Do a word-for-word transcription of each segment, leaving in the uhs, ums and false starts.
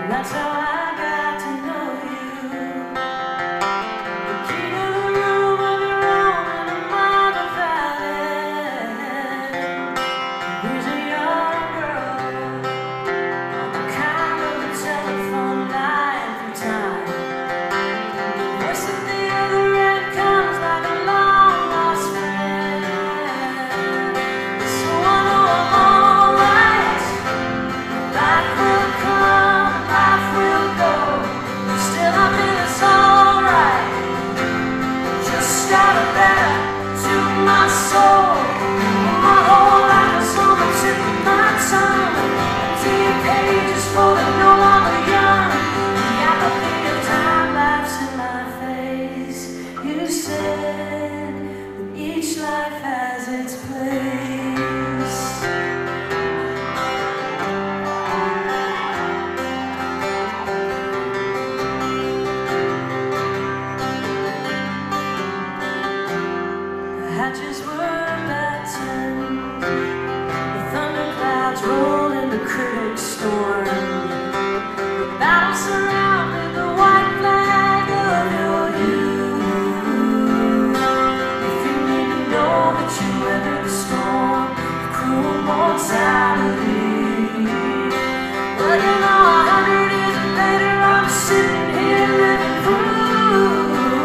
That's how I got to know you. The key to the room of your own in a marble valley. Here's a young girl on the kind of a telephone line through time. The voice at the other end comes like a long lost friend. So I know I'm alright. Life will come, life will go. Still I feel it's alright. Just got a letter to my soul. My whole life is on the tip of my tongue. Empty pages full of no longer young. The apathy of time laughs in my face. You said that each life has its place. The hatches were battened, the thunderclouds rolled in the critic storm. The battle surrounded the white flag of your youth. If you need to know that you weathered the storm of cruel mortality, well, you know, a hundred years later, I'm sitting here living proof.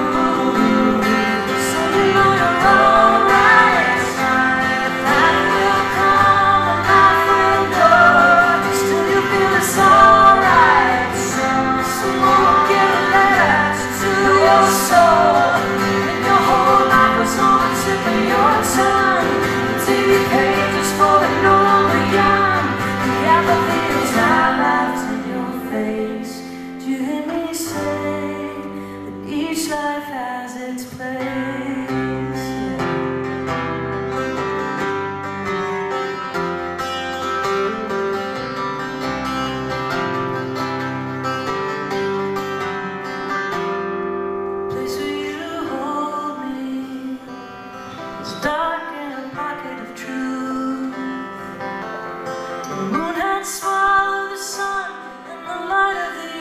So you know you're alright. Life will come and life will go. Still you feel it's alright. Someone give a letter to your soul. When your whole life was on the tip of your tongue. The T V pages full of no longer young. The apathy of time laughs in your face. Do you hear me say that each life has its place? Place for you to hold me. It's dark in a pocket of truth. The moon had swallowed the sun and the light of the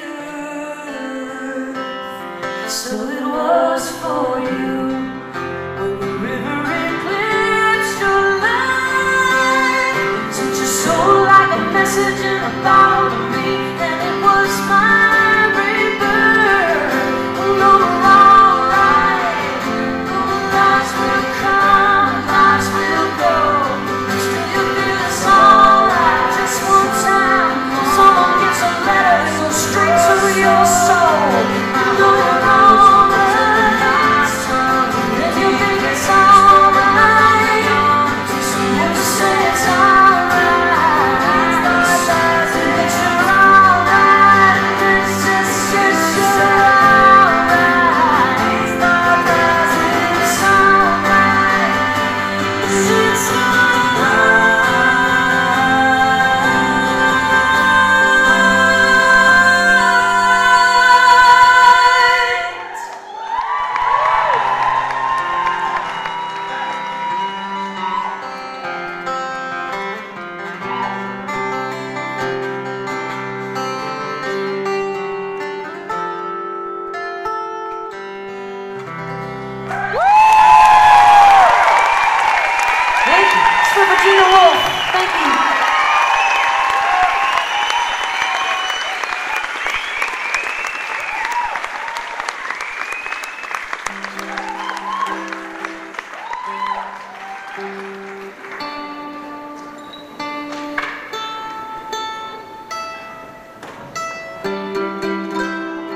earth. So it was for you when the river eclipsed your light. Sent your soul like a message in a bottle to me, and it was my rebirth. Oh no, we're alright. Oh, lives will come, lives will go. Still you feel it's alright. Just one time, someone gets a letter, it goes straight to your soul. You know you're alright. If you think it's alright, so you just say it's alright. That you're alright. It's just, it's just alright. It's alright. It's Thank you. It's for Virginia Woolf. Thank you. Thank you.